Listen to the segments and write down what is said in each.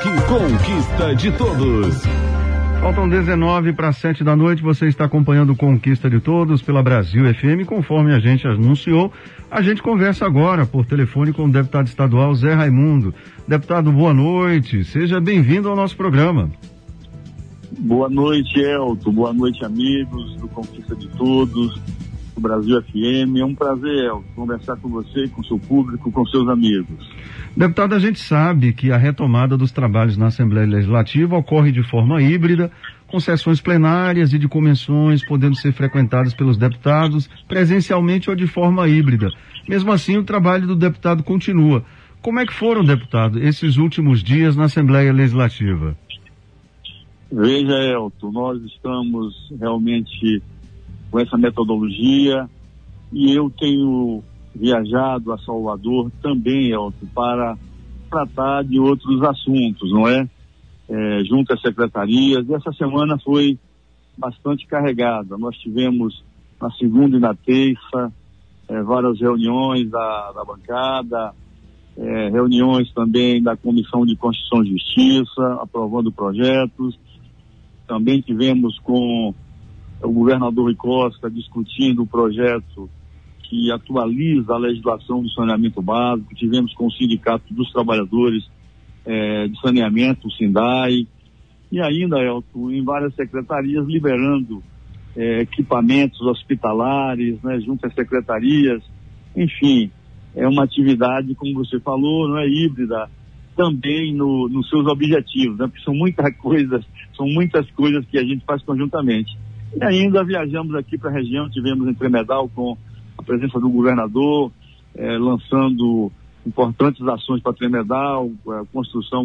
Conquista de Todos. Faltam 19 para 7 da noite, você está acompanhando Conquista de Todos pela Brasil FM. Conforme a gente anunciou, a gente conversa agora por telefone com o deputado estadual Zé Raimundo. Deputado, boa noite, seja bem-vindo ao nosso programa. Boa noite, Elton, boa noite, amigos do Conquista de Todos, do Brasil FM. É um prazer, Elton, conversar com você, com seu público, com seus amigos. Deputado, a gente sabe que a retomada dos trabalhos na Assembleia Legislativa ocorre de forma híbrida, com sessões plenárias e de convenções podendo ser frequentadas pelos deputados presencialmente ou de forma híbrida. Mesmo assim, o trabalho do deputado continua. Como é que foram, deputado, esses últimos dias na Assembleia Legislativa? Veja, Elton, nós estamos realmente com essa metodologia e eu tenho viajado a Salvador também, Elton, para tratar de outros assuntos, não é? Junto às secretarias. E essa semana foi bastante carregada. Nós tivemos na segunda e na terça várias reuniões da bancada, reuniões também da Comissão de Constituição e Justiça, aprovando projetos. Também tivemos com o governador Rui Costa discutindo o projeto que atualiza a legislação do saneamento básico. Tivemos com o Sindicato dos Trabalhadores de Saneamento, o SINDAI, e ainda, Elton, em várias secretarias liberando equipamentos hospitalares, né, junto às secretarias. Enfim, é uma atividade, como você falou, não é híbrida, também nos seus objetivos, né, porque são muitas coisas que a gente faz conjuntamente. E ainda viajamos aqui para a região, tivemos em Tremedal com a presença do governador, lançando importantes ações para Tremedal, a construção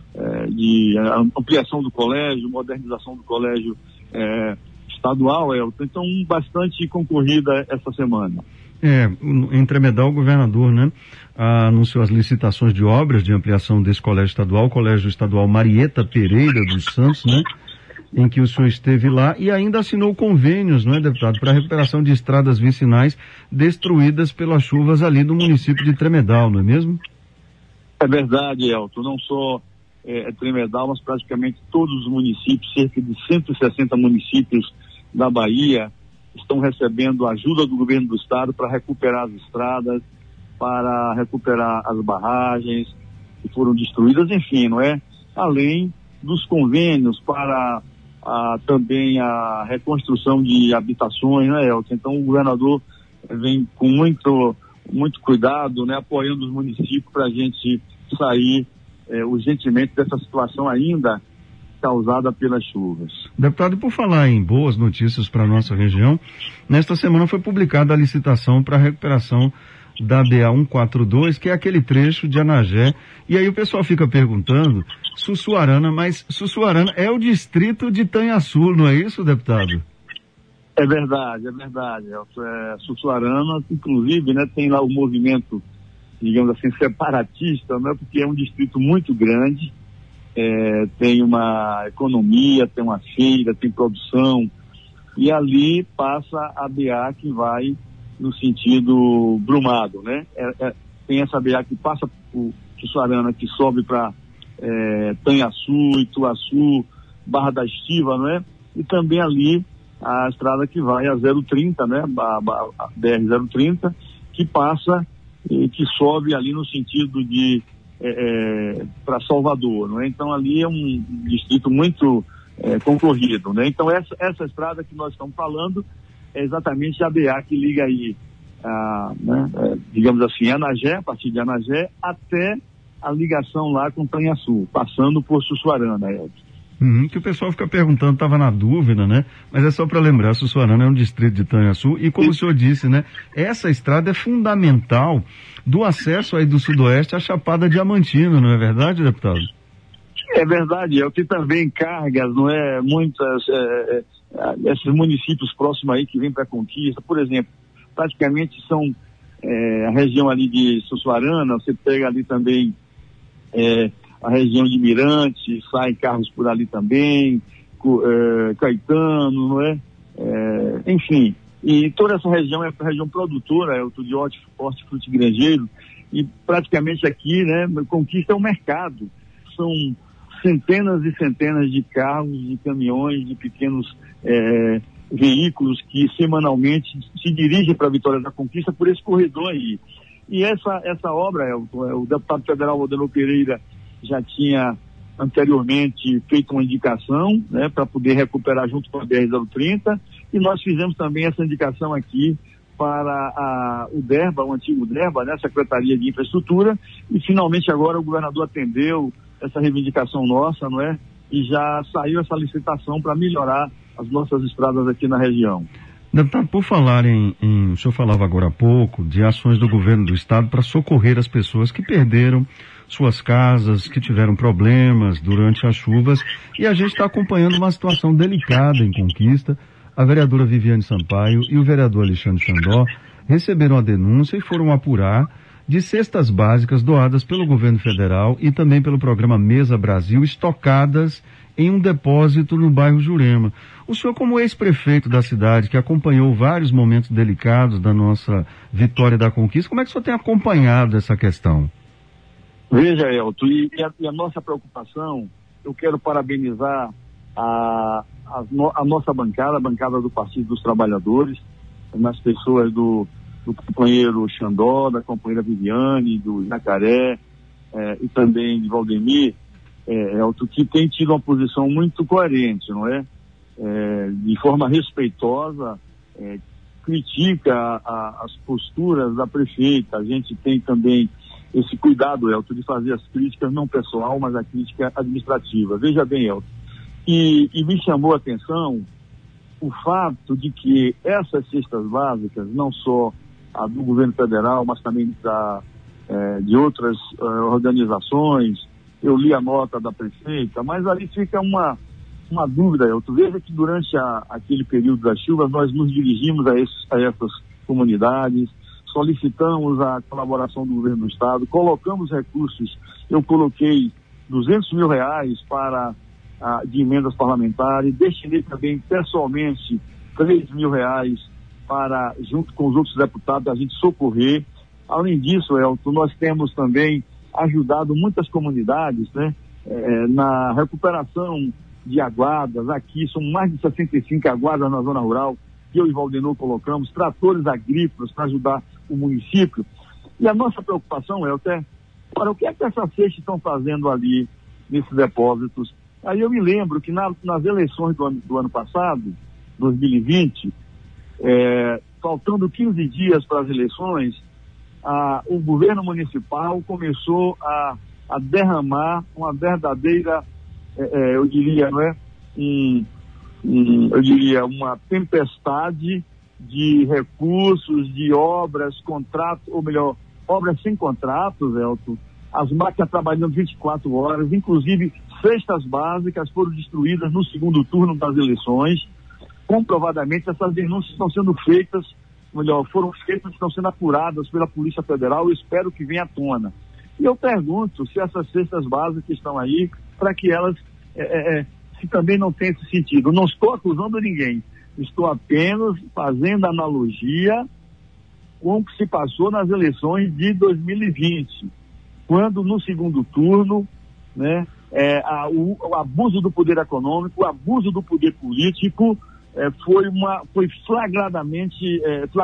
de ampliação do colégio, modernização do colégio estadual, então bastante concorrida essa semana. Em Tremedal, o governador, né, anunciou as licitações de obras de ampliação desse colégio estadual, o Colégio Estadual Marieta Pereira dos Santos, né, em que o senhor esteve lá, e ainda assinou convênios, não é, deputado, para a recuperação de estradas vicinais destruídas pelas chuvas ali no município de Tremedal, não é mesmo? É verdade, Elton, não só Tremedal, mas praticamente todos os municípios, cerca de 160 municípios da Bahia, estão recebendo ajuda do governo do estado para recuperar as estradas, para recuperar as barragens que foram destruídas, enfim, não é? Além dos convênios para também a reconstrução de habitações, né, Elton? Então o governador vem com muito cuidado, né, apoiando os municípios para a gente sair urgentemente dessa situação ainda causada pelas chuvas. Deputado, e por falar em boas notícias para a nossa região, nesta semana foi publicada a licitação para a recuperação da BA 142, que é aquele trecho de Anagé, e aí o pessoal fica perguntando, Sussuarana, mas Sussuarana é o distrito de Tanhaçu, não é isso, deputado? É verdade. Sussuarana, inclusive, né, tem lá o movimento, digamos assim, separatista, né, porque é um distrito muito grande, tem uma economia, tem uma feira, tem produção, e ali passa a BA que vai no sentido Brumado, né? Tem essa BA que passa por Sussuarana, que sobe para Tanhaçu, Ituaçu, Barra da Estiva, não é? E também ali a estrada que vai a 030, né? A BR-030, que passa e que sobe ali no sentido de para Salvador, não é? Então ali é um distrito muito concorrido, né? Então essa estrada que nós estamos falando é exatamente a BA que liga aí, digamos assim, Anagé, a partir de Anagé, até a ligação lá com Tanhaçu, passando por Sussuarana, que o pessoal fica perguntando, estava na dúvida, né? Mas é só para lembrar, Sussuarana é um distrito de Tanhaçu e como o senhor disse, né? Essa estrada é fundamental do acesso aí do sudoeste à Chapada Diamantina, não é verdade, deputado? É verdade, que também cargas, não é? Muitas, esses municípios próximos aí que vêm para a Conquista, por exemplo, praticamente são a região ali de Sussuarana, você pega ali também a região de Mirante, saem carros por ali também, Caetano, não é? Enfim, e toda essa região é uma região produtora, de hortifruti granjeiro, e praticamente aqui, né, Conquista é um mercado, são centenas e centenas de carros, de caminhões, de pequenos veículos que semanalmente se dirigem para a Vitória da Conquista por esse corredor aí. E essa obra, o deputado federal Aldenor Pereira já tinha anteriormente feito uma indicação, né, para poder recuperar junto com a BR-030, e nós fizemos também essa indicação aqui para o DERBA, o antigo DERBA, né, Secretaria de Infraestrutura, e finalmente agora o governador atendeu essa reivindicação nossa, não é? E já saiu essa licitação para melhorar as nossas estradas aqui na região. Deputado, por falar o senhor falava agora há pouco de ações do governo do estado para socorrer as pessoas que perderam suas casas, que tiveram problemas durante as chuvas, e a gente está acompanhando uma situação delicada em Conquista. A vereadora Viviane Sampaio e o vereador Alexandre Xandó receberam a denúncia e foram apurar de cestas básicas doadas pelo governo federal e também pelo programa Mesa Brasil, estocadas em um depósito no bairro Jurema. O senhor, como ex-prefeito da cidade, que acompanhou vários momentos delicados da nossa Vitória da Conquista, como é que o senhor tem acompanhado essa questão? Veja, Elton, e a nossa preocupação, eu quero parabenizar a nossa bancada, a bancada do Partido dos Trabalhadores, nas pessoas do companheiro Xandó, da companheira Viviane, do Jacaré e também de Valdemir, Elton, que tem tido uma posição muito coerente, não é? De forma respeitosa, critica as posturas da prefeita. A gente tem também esse cuidado, Elton, de fazer as críticas não pessoal, mas a crítica administrativa. Veja bem, Elton, e me chamou a atenção o fato de que essas cestas básicas, não só a do governo federal, mas também de outras organizações, eu li a nota da prefeita, mas ali fica uma dúvida, Elton. Veja que durante aquele período das chuvas nós nos dirigimos a essas comunidades, solicitamos a colaboração do governo do estado, colocamos recursos, eu coloquei R$200 mil de emendas parlamentares, destinei também pessoalmente R$3 mil para, junto com os outros deputados, a gente socorrer. Além disso, Elton, nós temos também ajudado muitas comunidades, né, na recuperação de aguadas. Aqui são mais de 65 aguadas na zona rural, que eu e Valdenor colocamos, tratores agrícolas para ajudar o município. E a nossa preocupação, Elton, o que é que essas cestas estão fazendo ali nesses depósitos? Aí eu me lembro que nas eleições do ano passado, 2020, faltando 15 dias para as eleições, o governo municipal começou a derramar uma verdadeira, eu diria, não é? Eu diria, uma tempestade de recursos, de obras, contratos, ou melhor, obras sem contratos, Elton, as máquinas trabalhando 24 horas, inclusive cestas básicas foram destruídas no segundo turno das eleições. Comprovadamente essas denúncias estão sendo feitas, foram feitas, estão sendo apuradas pela Polícia Federal, eu espero que venha à tona. E eu pergunto se essas cestas básicas estão aí para que elas, se também não tem esse sentido. Não estou acusando ninguém, estou apenas fazendo analogia com o que se passou nas eleições de 2020, quando no segundo turno, né, o abuso do poder econômico, o abuso do poder político foi flagrantemente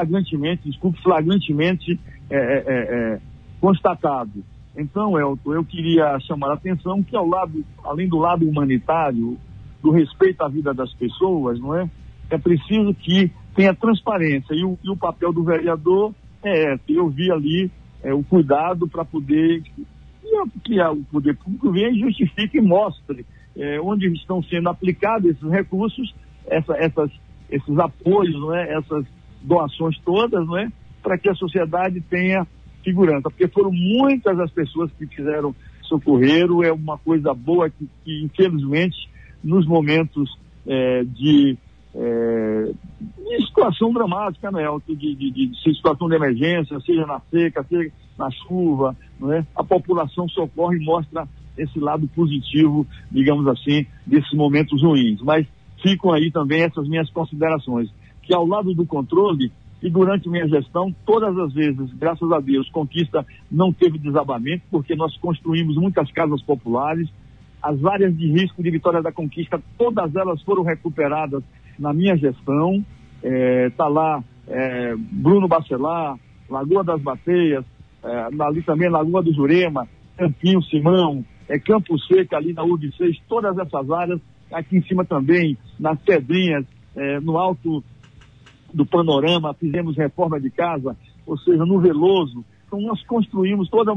constatado. Então, Elton, eu queria chamar a atenção que além do lado humanitário, do respeito à vida das pessoas, não é? É preciso que tenha transparência, e o papel do vereador eu vi ali o cuidado para poder que o poder público venha e justifique e mostre onde estão sendo aplicados esses recursos, esses apoios, não é? Essas doações todas, não é? Para que a sociedade tenha segurança, porque foram muitas as pessoas que quiseram socorrer. É uma coisa boa que infelizmente nos momentos de situação dramática, né, de situação de emergência, seja na seca, seja na chuva, não é? A população socorre e mostra esse lado positivo, digamos assim, desses momentos ruins. Mas ficam aí também essas minhas considerações, que ao lado do controle, e durante minha gestão, todas as vezes, graças a Deus, Conquista não teve desabamento, porque nós construímos muitas casas populares, As áreas de risco de Vitória da Conquista, todas elas foram recuperadas na minha gestão. Está lá Bruno Bacelar, Lagoa das Bateias, ali também Lagoa do Jurema, Campinho Simão, Campo Seco ali na UB6, todas essas áreas, aqui em cima também, nas Pedrinhas, no alto do Panorama, fizemos reforma de casa, ou seja, no Veloso. Então nós construímos toda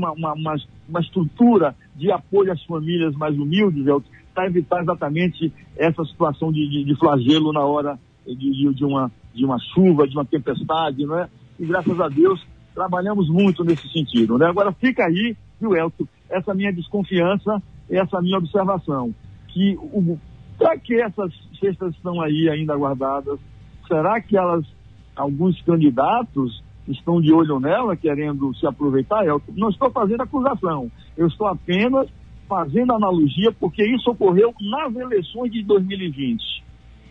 uma estrutura de apoio às famílias mais humildes, para evitar exatamente essa situação de flagelo na hora de uma chuva, de uma tempestade, não é? E graças a Deus trabalhamos muito nesse sentido, né? Agora fica aí, viu, Elton, essa minha desconfiança, essa minha observação, que para que essas cestas estão aí ainda guardadas? Será que alguns candidatos estão de olho nela, querendo se aproveitar? Elton, não estou fazendo acusação, eu estou apenas fazendo analogia, porque isso ocorreu nas eleições de 2020.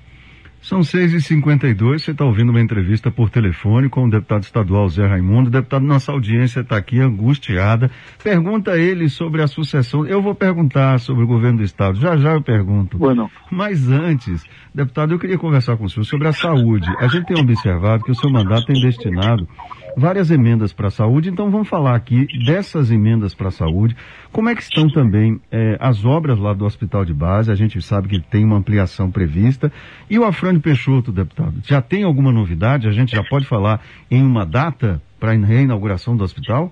São 6h52, você está ouvindo uma entrevista por telefone com o deputado estadual Zé Raimundo. O deputado, nossa audiência está aqui angustiada. Pergunta a ele sobre a sucessão. Eu vou perguntar sobre o governo do estado, já eu pergunto. Bueno. Mas antes, deputado, eu queria conversar com o senhor sobre a saúde. A gente tem observado que o seu mandato tem destinado várias emendas para a saúde, então vamos falar aqui dessas emendas para a saúde. Como é que estão também as obras lá do Hospital de Base? A gente sabe que tem uma ampliação prevista. E o Afrânio Peixoto, deputado, já tem alguma novidade? A gente já pode falar em uma data para a reinauguração do hospital?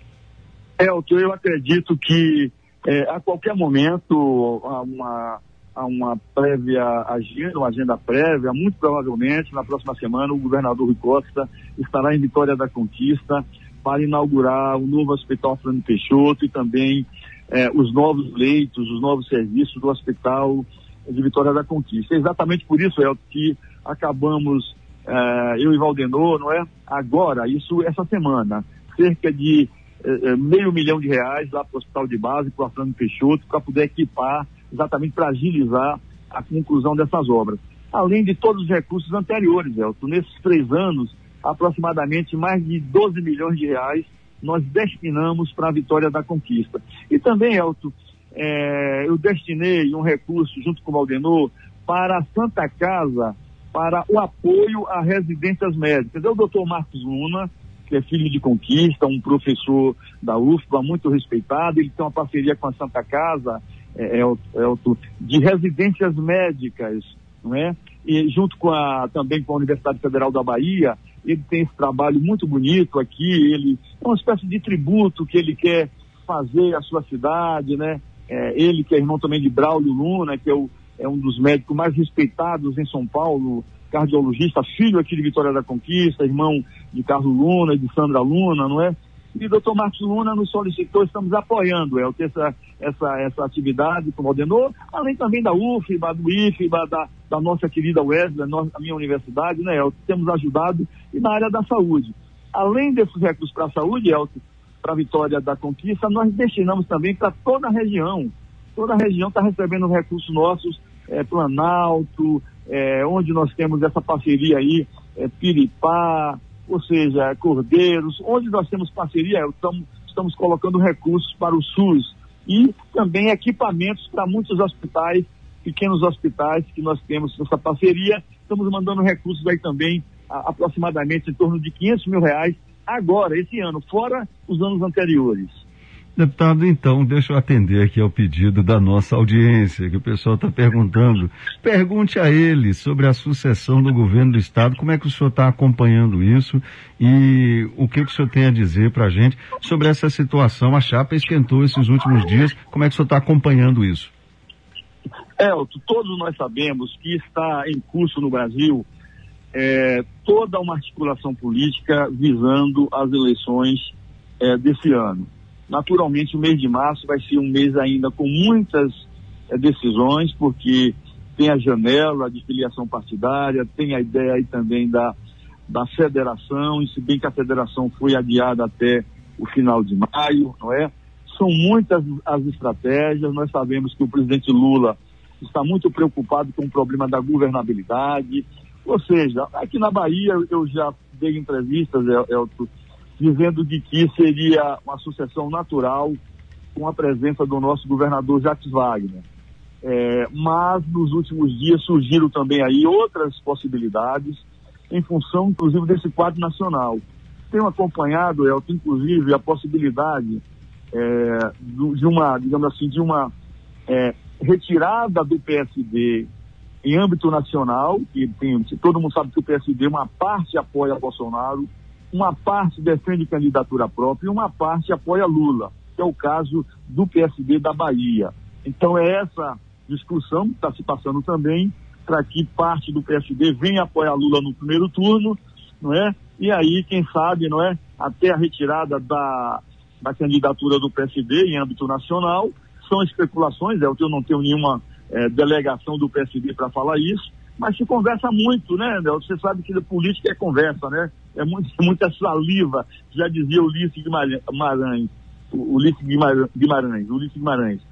Elton, eu acredito que a qualquer momento há uma prévia agenda, uma agenda prévia, muito provavelmente na próxima semana o governador Rui Costa estará em Vitória da Conquista para inaugurar o novo Hospital Afrânio Peixoto e também os novos leitos, os novos serviços do Hospital de Vitória da Conquista. É exatamente por isso, Elton, que acabamos, eu e Valdenor, não é? Agora, essa semana, cerca de R$500 mil lá para o Hospital de Base, para o Afrânio Peixoto, para poder equipar, exatamente para agilizar a conclusão dessas obras. Além de todos os recursos anteriores, Elton, nesses 3 anos, aproximadamente mais de R$12 milhões nós destinamos para a Vitória da Conquista. E também, Elton, eu destinei um recurso, junto com o Valdenor, para a Santa Casa, para o apoio a residências médicas. É o doutor Marcos Luna, que é filho de Conquista, um professor da UFBA, muito respeitado. Ele tem uma parceria com a Santa Casa, de residências médicas, não é? E junto também com a Universidade Federal da Bahia, ele tem esse trabalho muito bonito aqui. Ele é uma espécie de tributo que ele quer fazer à sua cidade, né? Ele que é irmão também de Braulio Luna, que é um dos médicos mais respeitados em São Paulo, cardiologista, filho aqui de Vitória da Conquista, irmão de Carlos Luna e de Sandra Luna, não é? E o doutor Marcos Luna nos solicitou, estamos apoiando essa atividade com o Valdenor, além também da UFBA, do IFBA, da nossa querida Wesley, a minha universidade, né, Elton? Temos ajudado, e na área da saúde. Além desses recursos para a saúde, Elton, para a Vitória da Conquista, nós destinamos também para toda a região. Toda a região está recebendo recursos nossos, Planalto, onde nós temos essa parceria aí, Piripá, ou seja, Cordeiros, onde nós temos parceria, estamos colocando recursos para o SUS e também equipamentos para muitos hospitais, pequenos hospitais que nós temos essa parceria. Estamos mandando recursos aí também, aproximadamente em torno de R$500 mil agora, esse ano, fora os anos anteriores. Deputado, então, deixa eu atender aqui ao pedido da nossa audiência, que o pessoal está perguntando. Pergunte a ele sobre a sucessão do governo do estado, como é que o senhor está acompanhando isso e o que o senhor tem a dizer para a gente sobre essa situação. A chapa esquentou esses últimos dias, como é que o senhor está acompanhando isso? Elton, todos nós sabemos que está em curso no Brasil toda uma articulação política visando as eleições desse ano. Naturalmente, o mês de março vai ser um mês ainda com muitas decisões, porque tem a janela de filiação partidária, tem a ideia aí também da federação, e se bem que a federação foi adiada até o final de maio, não é? São muitas as estratégias. Nós sabemos que o presidente Lula está muito preocupado com o problema da governabilidade, ou seja, aqui na Bahia eu já dei entrevistas, Elton, dizendo de que seria uma sucessão natural com a presença do nosso governador Jacques Wagner. Mas nos últimos dias surgiram também aí outras possibilidades, em função, inclusive, desse quadro nacional. Tenho acompanhado, Elton, inclusive, a possibilidade de uma, digamos assim, de uma retirada do PSD em âmbito nacional, todo mundo sabe que o PSD, uma parte apoia Bolsonaro, uma parte defende candidatura própria e uma parte apoia Lula, que é o caso do PSD da Bahia. Então é essa discussão que está se passando também, para que parte do PSD venha apoiar Lula no primeiro turno, não é? E aí, quem sabe, não é? Até a retirada da candidatura do PSD em âmbito nacional. São especulações, eu não tenho nenhuma delegação do PSD para falar isso, mas se conversa muito, né, Del? Você sabe que a política é conversa, né? É muita saliva, já dizia Ulisses Guimarães,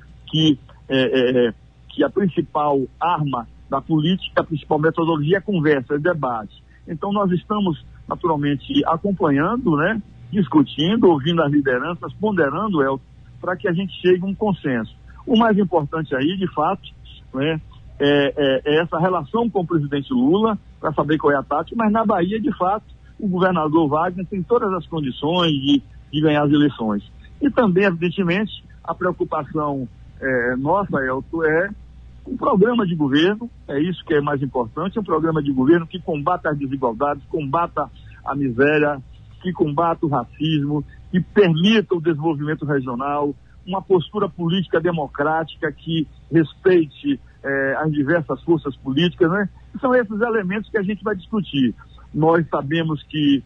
que a principal arma da política, a principal metodologia é conversa, é debate. Então nós estamos naturalmente acompanhando, né, discutindo, ouvindo as lideranças, ponderando, para que a gente chegue a um consenso. O mais importante aí, de fato, né, é essa relação com o presidente Lula, para saber qual é a tática, mas na Bahia, de fato, o governador Wagner tem todas as condições de ganhar as eleições. E também, evidentemente, a preocupação nossa, Elton, é um programa de governo, é isso que é mais importante, um programa de governo que combata as desigualdades, combata a miséria, que combata o racismo, que permita o desenvolvimento regional, uma postura política democrática que respeite as diversas forças políticas, né? São esses elementos que a gente vai discutir. Nós sabemos que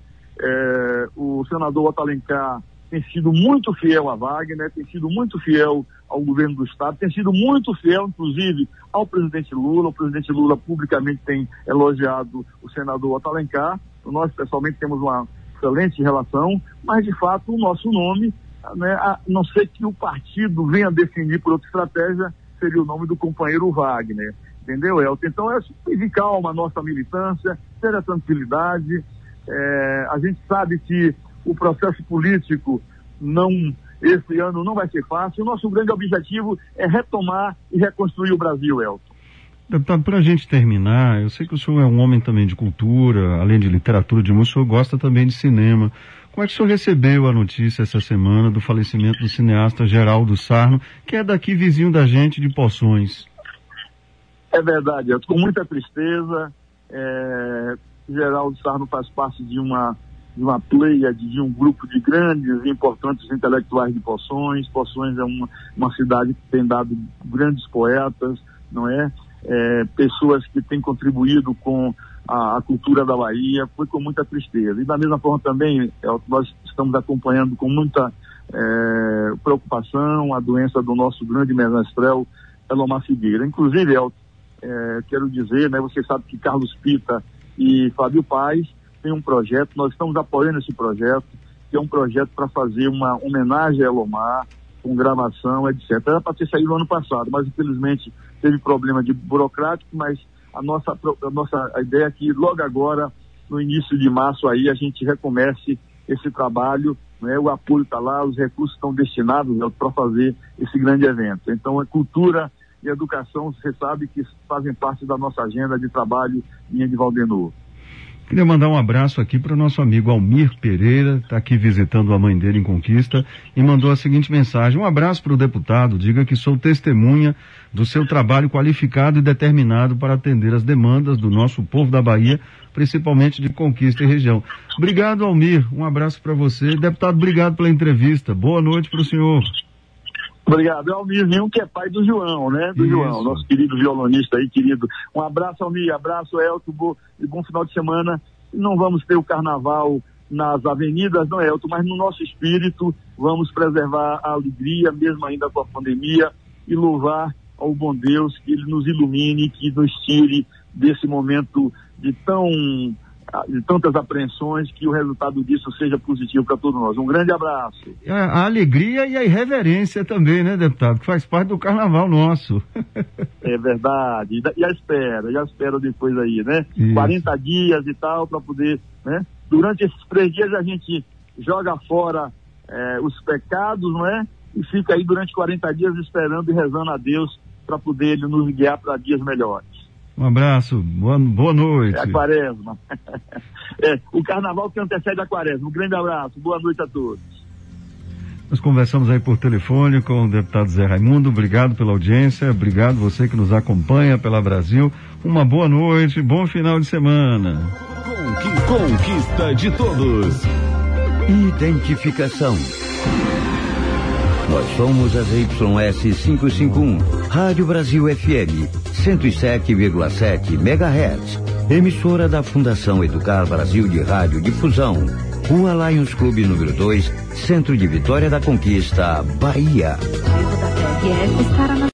o senador Otto Alencar tem sido muito fiel a Wagner, tem sido muito fiel ao governo do Estado, tem sido muito fiel, inclusive, ao presidente Lula. O presidente Lula publicamente tem elogiado o senador Otto Alencar. Nós, pessoalmente, temos uma excelente relação, mas, de fato, o nosso nome, né, a não ser que o partido venha definir por outra estratégia, seria o nome do companheiro Wagner. Entendeu, Elton? Então, pedir calma a nossa militância, ter a tranquilidade. A gente sabe que o processo político esse ano não vai ser fácil. O nosso grande objetivo é retomar e reconstruir o Brasil, Elton. Deputado, para a gente terminar, eu sei que o senhor é um homem também de cultura, além de literatura, de música, o senhor gosta também de cinema. Como é que o senhor recebeu a notícia essa semana do falecimento do cineasta Geraldo Sarno, que é daqui vizinho da gente, de Poções? É verdade, Elton, com muita tristeza. Geraldo Sarno faz parte de uma pleiade, de um grupo de grandes e importantes intelectuais de Poções. Poções é uma cidade que tem dado grandes poetas, não é? Pessoas que têm contribuído com a cultura da Bahia. Foi com muita tristeza. E da mesma forma também, nós estamos acompanhando com muita preocupação a doença do nosso grande menestrel, Elomar Figueira. Inclusive, quero dizer, né, você sabe que Carlos Pita e Fábio Paes tem um projeto, nós estamos apoiando esse projeto, que é um projeto para fazer uma homenagem a Elomar, com gravação, etc. Era para ter saído no ano passado, mas infelizmente teve problema de burocrático, mas a nossa ideia é que logo agora, no início de março, aí a gente recomece esse trabalho, né? O apoio está lá, os recursos estão destinados, né, para fazer esse grande evento. Então, a cultura e a educação, você sabe que fazem parte da nossa agenda de trabalho em Valdenovo. Queria mandar um abraço aqui para o nosso amigo Almir Pereira, está aqui visitando a mãe dele em Conquista, e mandou a seguinte mensagem: um abraço para o deputado, diga que sou testemunha do seu trabalho qualificado e determinado para atender as demandas do nosso povo da Bahia, principalmente de Conquista e região. Obrigado, Almir, um abraço para você. Deputado, obrigado pela entrevista, boa noite para o senhor. Obrigado. É o Almirzinho, que é pai do João, né? Do Isso. João, nosso querido violonista aí, querido. Um abraço, Almir, abraço, Elton, e bom final de semana. Não vamos ter o carnaval nas avenidas, não, Elton, mas no nosso espírito vamos preservar a alegria, mesmo ainda com a pandemia, e louvar ao bom Deus que Ele nos ilumine, que nos tire desse momento de tantas apreensões, que o resultado disso seja positivo para todos nós. Um grande abraço. A alegria e a irreverência também, né, deputado? Que faz parte do carnaval nosso. É verdade. E a espera depois aí, né? Isso. 40 dias e tal, para poder, né? Durante esses 3 dias a gente joga fora os pecados, não é? e fica aí durante 40 dias esperando e rezando a Deus para poder Ele nos guiar para dias melhores. Um abraço, boa noite. É a quaresma. O carnaval que antecede a quaresma. Um grande abraço, boa noite a todos. Nós conversamos aí por telefone com o deputado Zé Raimundo. Obrigado pela audiência, obrigado você que nos acompanha pela Brasil. Uma boa noite, bom final de semana. Conquista de todos. Identificação. Nós somos a ZYS 551, Rádio Brasil FM, 107,7 MHz, emissora da Fundação Educar Brasil de Rádio Difusão, Rua Lions Clube número 2, Centro de Vitória da Conquista, Bahia.